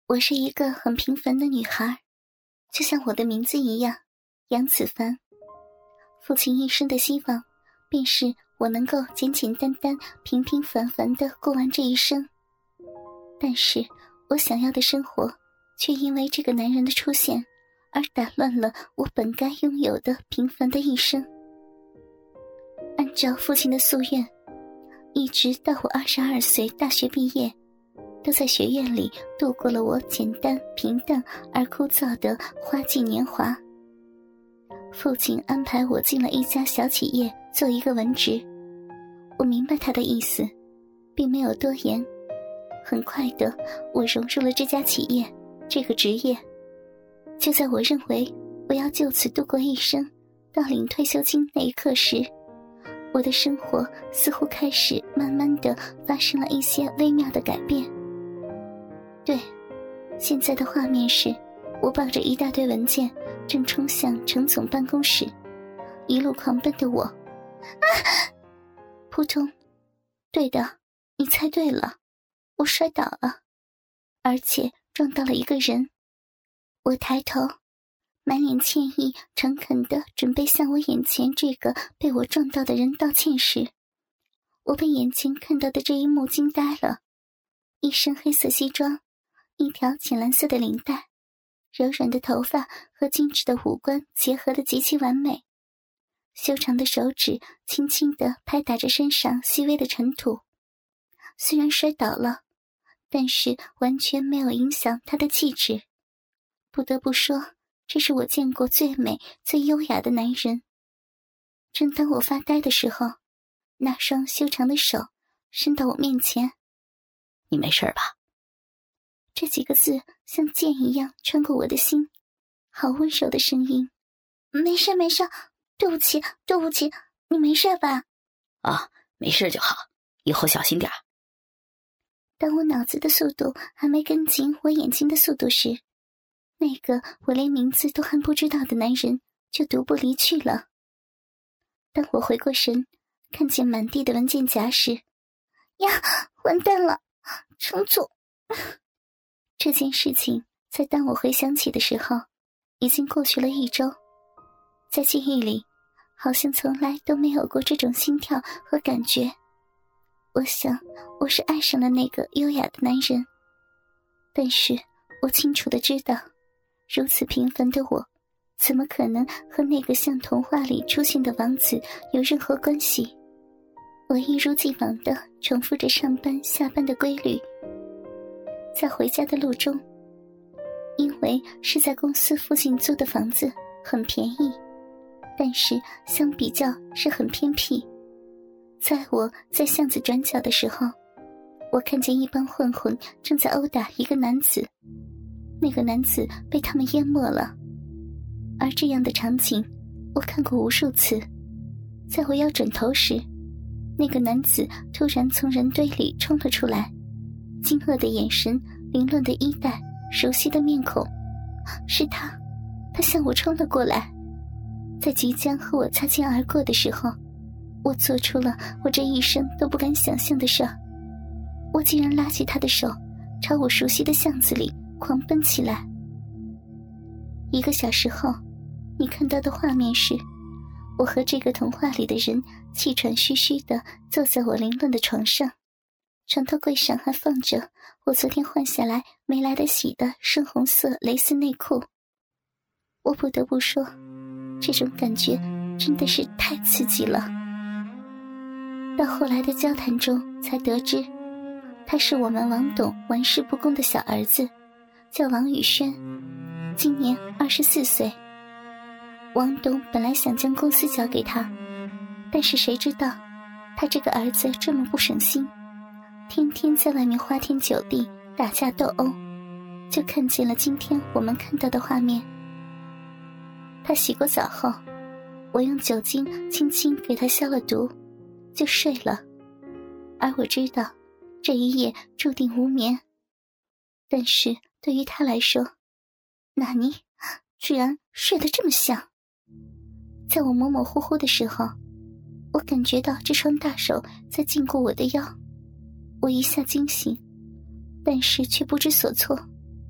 我是一个很平凡的女孩，就像我的名字一样，杨子凡。父亲一生的希望，便是我能够简简单单、平平凡凡地过完这一生。但是我想要的生活，却因为这个男人的出现，而打乱了我本该拥有的平凡的一生。按照父亲的夙愿，一直到我22岁大学毕业，都在学院里度过了我简单平淡而枯燥的花季年华。父亲安排我进了一家小企业做一个文职，我明白他的意思，并没有多言。很快的，我融入了这家企业，这个职业。就在我认为我要就此度过一生，到领退休金那一刻时，我的生活似乎开始慢慢的发生了一些微妙的改变。对，现在的画面是我抱着一大堆文件，正冲向程总办公室，一路狂奔的我。扑通，对的，你猜对了，我摔倒了，而且撞到了一个人。我抬头，满脸歉意，诚恳地准备向我眼前这个被我撞到的人道歉时，我被眼前看到的这一幕惊呆了。一身黑色西装，一条浅蓝色的领带，柔软的头发和精致的五官结合得极其完美，修长的手指轻轻地拍打着身上细微的尘土。虽然摔倒了，但是完全没有影响他的气质。不得不说，这是我见过最美最优雅的男人。正当我发呆的时候，那双修长的手伸到我面前。 你没事吧？ 这几个字像剑一样穿过我的心，好温柔的声音。没事没事，对不起对不起，你没事吧？ 啊，没事就好，以后小心点。 当我脑子的速度还没跟紧我眼睛的速度时，那个我连名字都还不知道的男人就独步离去了。当我回过神，看见满地的文件夹时，呀，完蛋了，程总。这件事情在当我回想起的时候，已经过去了1周。在记忆里，好像从来都没有过这种心跳和感觉。我想，我是爱上了那个优雅的男人，但是我清楚地知道，如此平凡的我，怎么可能和那个像童话里出现的王子有任何关系？我一如既往地重复着上班下班的规律。在回家的路中，因为是在公司附近租的房子，很便宜，但是相比较是很偏僻。在我在巷子转角的时候，我看见一帮混混正在殴打一个男子，那个男子被他们淹没了。而这样的场景我看过无数次。在我要转头时，那个男子突然从人堆里冲了出来，惊愕的眼神，凌乱的衣带，熟悉的面孔，是他向我冲了过来。在即将和我擦肩而过的时候，我做出了我这一生都不敢想象的事，我竟然拉起他的手，朝我熟悉的巷子里狂奔起来。1个小时后，你看到的画面是，我和这个童话里的人气喘吁吁地坐在我凌乱的床上，床头柜上还放着我昨天换下来没来得洗的深红色蕾丝内裤。我不得不说，这种感觉真的是太刺激了。到后来的交谈中才得知，他是我们王董玩世不恭的小儿子，叫王宇轩，今年24岁。王董本来想将公司交给他，但是谁知道他这个儿子这么不省心，天天在外面花天酒地打架斗殴，就看见了今天我们看到的画面。他洗过澡后，我用酒精轻轻给他消了毒，就睡了。而我知道这一夜注定无眠，但是对于他来说，纳尼居然睡得这么香。在我模模糊糊的时候，我感觉到这双大手在禁锢我的腰，我一下惊醒，但是却不知所措。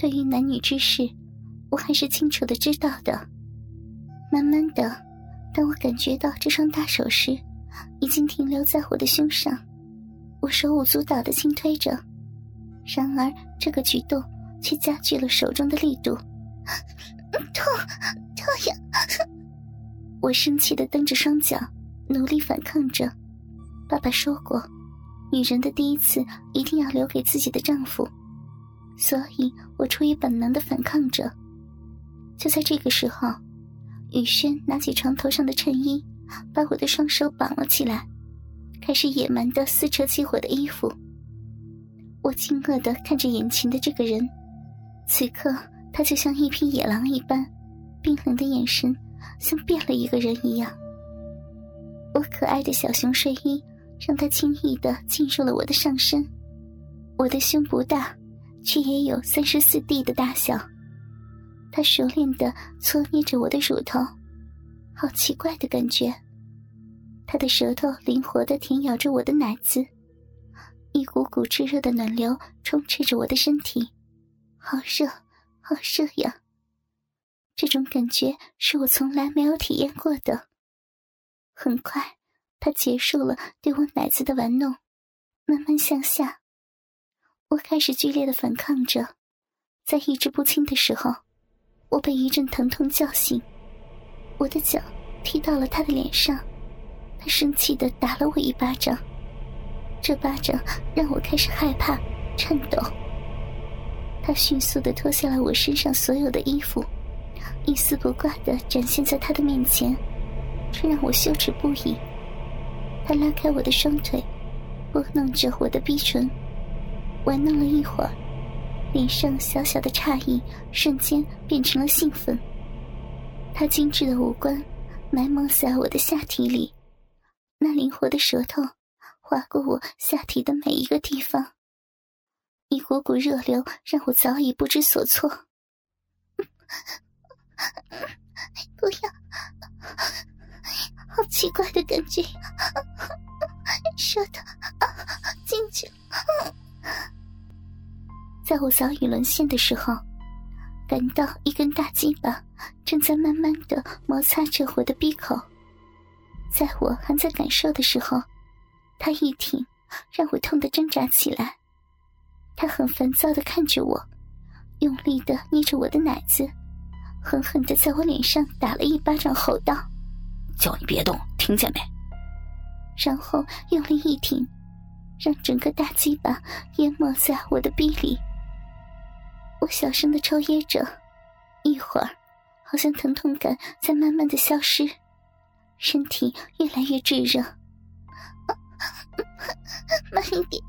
对于男女之事，我还是清楚地知道的。慢慢的，当我感觉到这双大手时，已经停留在我的胸上，我手舞足蹈地轻推着，然而这个举动却加剧了手中的力度。痛呀！我生气地蹬着双脚，努力反抗着。爸爸说过，女人的第一次一定要留给自己的丈夫，所以我出于本能地反抗着。就在这个时候，宇轩拿起床头上的衬衣，把我的双手绑了起来，开始野蛮地撕扯起我的衣服。我惊愕地看着眼前的这个人，此刻他就像一匹野狼一般，冰冷的眼神像变了一个人一样。我可爱的小熊睡衣让他轻易地进入了我的上身。我的胸不大，却也有34D 的大小。他熟练地搓捏着我的乳头，好奇怪的感觉。他的舌头灵活地舔咬着我的奶子，一股股炙热的暖流充斥着我的身体，好热，好热呀！这种感觉是我从来没有体验过的。很快，他结束了对我奶子的玩弄，慢慢向下。我开始剧烈地反抗着，在意志不清的时候，我被一阵疼痛叫醒，我的脚踢到了他的脸上，他生气地打了我一巴掌。这巴掌让我开始害怕、颤抖。他迅速地脱下了我身上所有的衣服，一丝不挂地展现在他的面前，这让我羞耻不已。他拉开我的双腿，拨弄着我的逼唇，玩弄了一会儿，脸上小小的诧异瞬间变成了兴奋。他精致的五官埋没在我的下体里，那灵活的舌头划过我下体的每一个地方，一股股热流让我早已不知所措。不要，好奇怪的感觉，舌头进去了。在我早已沦陷的时候，感到一根大鸡巴正在慢慢地摩擦着我的闭口。在我还在感受的时候，他一挺，让我痛得挣扎起来。他很烦躁地看着我，用力地捏着我的奶子，狠狠地在我脸上打了一巴掌，吼道： 叫你别动，听见没？ 然后用力一挺，让整个大鸡巴淹没在我的逼里。我小声地抽噎着，一会儿好像疼痛感在慢慢地消失，身体越来越炙热。慢一点，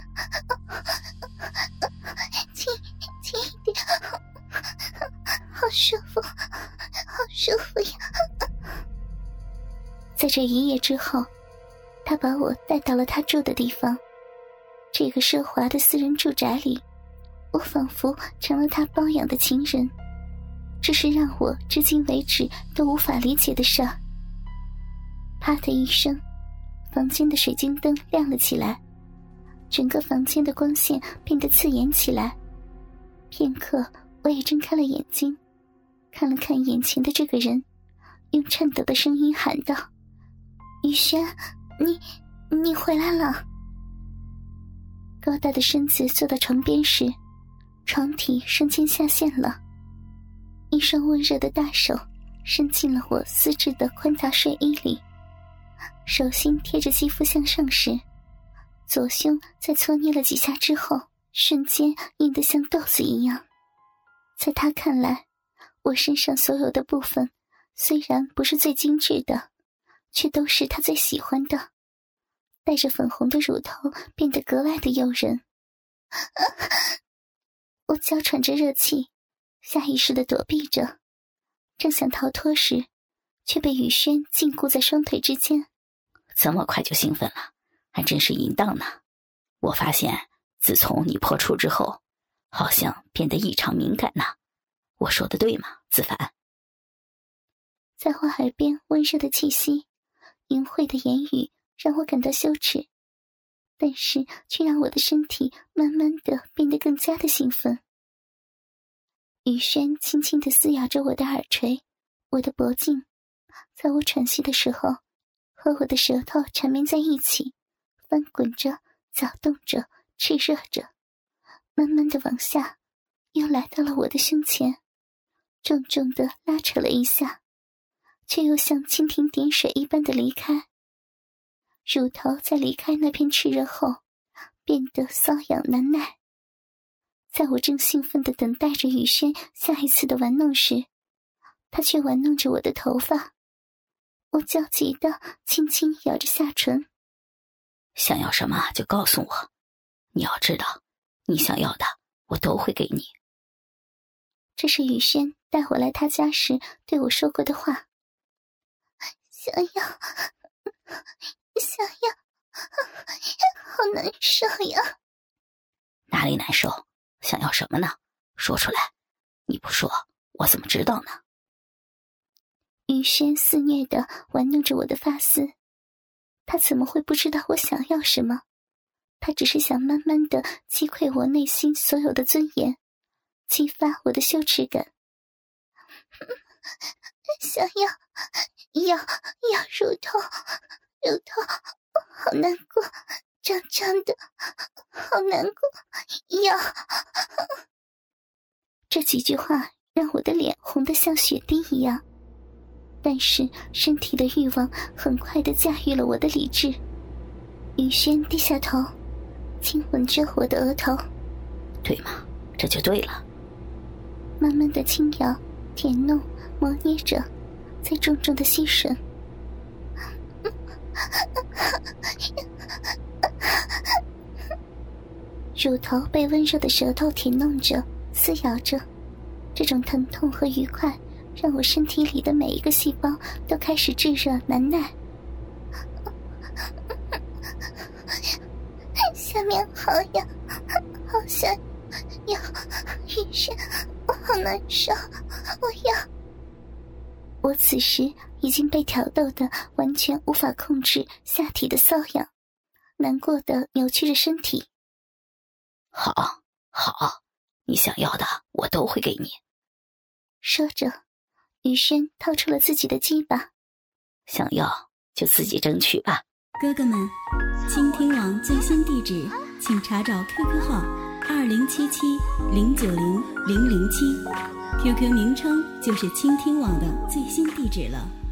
轻一点，好舒服，好舒服呀！在这一夜之后，他把我带到了他住的地方。这个奢华的私人住宅里，我仿佛成了他包养的情人，这是让我至今为止都无法理解的事儿。啪的一声，房间的水晶灯亮了起来，整个房间的光线变得刺眼起来。片刻，我也睁开了眼睛，看了看眼前的这个人，用颤抖的声音喊道：宇轩，你回来了。高大的身子坐到床边时，床体瞬间下陷了，一双温热的大手伸进了我丝质的宽大睡衣里，手心贴着肌肤向上时，左胸在搓捏了几下之后，瞬间硬得像豆子一样。在他看来，我身上所有的部分虽然不是最精致的，却都是他最喜欢的。带着粉红的乳头变得格外的诱人。我娇喘着热气，下意识地躲避着，正想逃脱时，却被宇轩禁锢在双腿之间。 这么快就兴奋了，还真是淫荡呢。我发现自从你破处之后，好像变得异常敏感呢。我说的对吗，子凡？ 在我耳边温热的气息，淫秽的言语让我感到羞耻，但是却让我的身体慢慢地变得更加的兴奋。 雨轩轻轻地撕咬着我的耳垂，我的脖颈，在我喘息的时候，和我的舌头缠绵在一起，翻滚着，搅动着，炽热着，慢慢地往下，又来到了我的胸前，重重地拉扯了一下，却又像蜻蜓点水一般的离开。乳头在离开那片炽热后，变得瘙痒难耐。在我正兴奋地等待着雨轩下一次的玩弄时，他却玩弄着我的头发。我焦急地轻轻咬着下唇。 想要什么就告诉我，你要知道，你想要的我都会给你。 这是雨轩带我来他家时对我说过的话。想要，好难受呀。 哪里难受？想要什么呢？说出来，你不说，我怎么知道呢？ 雨轩肆虐地玩弄着我的发丝，他怎么会不知道我想要什么？他只是想慢慢地击溃我内心所有的尊严，激发我的羞耻感。想要乳头，好难过，胀胀的，好难过，要。这几句话让我的脸红得像血滴一样，但是身体的欲望很快地驾驭了我的理智。雨轩低下头，亲吻着我的额头。 对吗？这就对了。 慢慢地轻摇、舔弄、磨捏着，再重重地吸吮。乳头被温热的舌头舔弄着、撕咬着，这种疼痛和愉快让我身体里的每一个细胞都开始炙热难耐。下面好痒，好想要，雨轩，我好难受，我要。我此时已经被挑逗的完全无法控制下体的瘙痒，难过的扭曲着身体。 好，你想要的我都会给你。 说着，雨轩掏出了自己的鸡巴。 想要就自己争取吧。 哥哥们，倾听网最新地址请查找 QQ 号2077090007，QQ 名称就是倾听网的最新地址了。